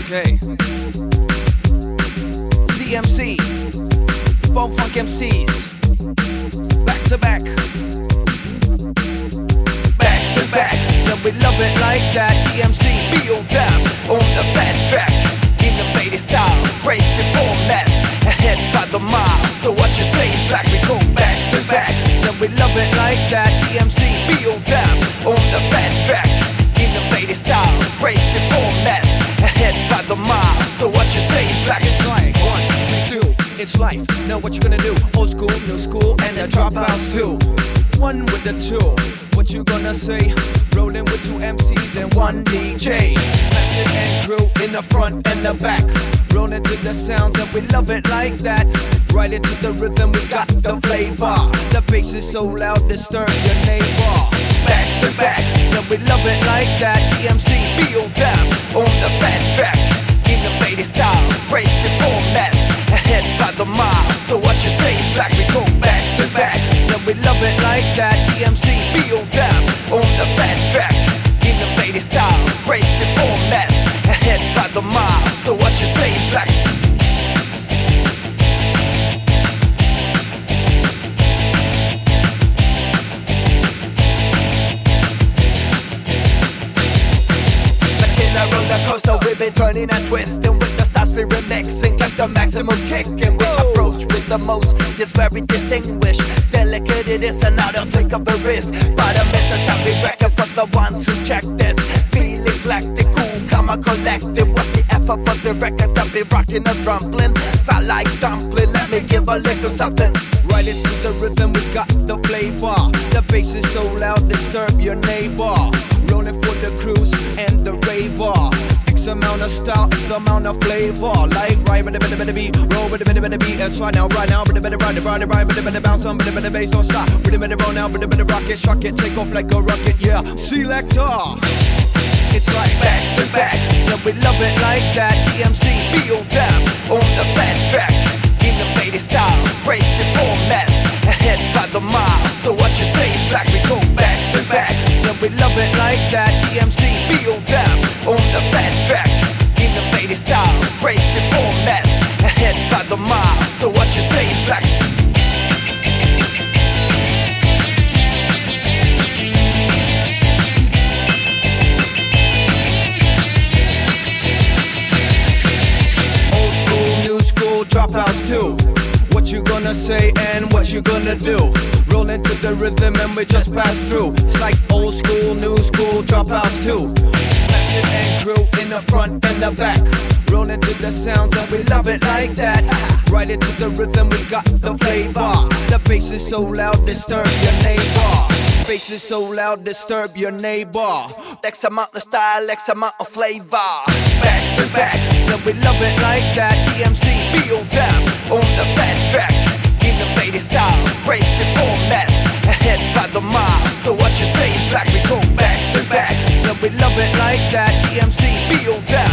Okay. CMC, Bone Funk MCs, back to back, back to back. Then we love it like that. CMC, feel them on the fat track, innovative styles, breaking formats, ahead by the mile. So what you say, black? We go back to back. Then we love it like that. CMC, feel them on the fat track, innovative styles, breaking formats, ahead by the mile. So what you say, black? It's like 1, 2, it's life. Now what you gonna do? Old school, new school, and the dropouts too. One with the two. What you gonna say? Rolling with 2 MCs and 1 DJ. Method and crew in the front and the back. Rolling to the sounds and we love it like that. Right into the rhythm, we got the flavor. The bass is so loud, disturb your neighbor. Back to back, then we love it like that. CMC, feel them on the fat track, innovative styles, breaking formats, ahead by the mile. So what you say, black? We go back to back, then we love it like that. CMC, feel them on the fat track, innovative styles, breaking formats, ahead by the mile. So what you say, black? Coaster, we be turning and twisting with the styles we remixing, get the maximum kick, and we approach with the most. It's very distinguished, delicate it is, and not a flick of the wrist. But a method that we reckon for the ones who check this. Feeling galactic, cool, calm and collective. What's the effort for the record that be rocking and rumbling? Felt like dumpling, let me give a little something. Right into the rhythm, we got the flavor. The bass is so loud, disturb your neighbor. Rolling for the cruise and the raver. X amount of style, X amount of flavor. Like right with the beat, roll with the beat. That's right now, with the ride, with the bounce on, with the bass on stop. With the roll now, with the rocket, shock it, take off like a rocket, yeah. Selector. It's like back to back, then we love it like that. CMC, feel them on the fat track, innovative styles, breaking formats, ahead by the mile. So what you say, black? We go back to back, then we love it like that. CMC, feel them on the fat track, innovative styles, breaking formats, ahead by the mile. So what you say, black? Dropouts too. What you gonna say and what you gonna do? Roll into the rhythm and we just pass through. It's like old school, new school, dropouts too. Method and crew in the front and the back. Roll into the sounds and we love it like that. Right into the rhythm, we got the flavor. The bass is so loud, disturb your neighbor. Bass is so loud, disturb your neighbor. X amount of style, X amount of flavor. Back to back, then we love it like that. CMC, feel them on the fat track, innovative styles, breaking formats, ahead by the mile. So what you say, black? We go back to back, then we love it like that. CMC, feel them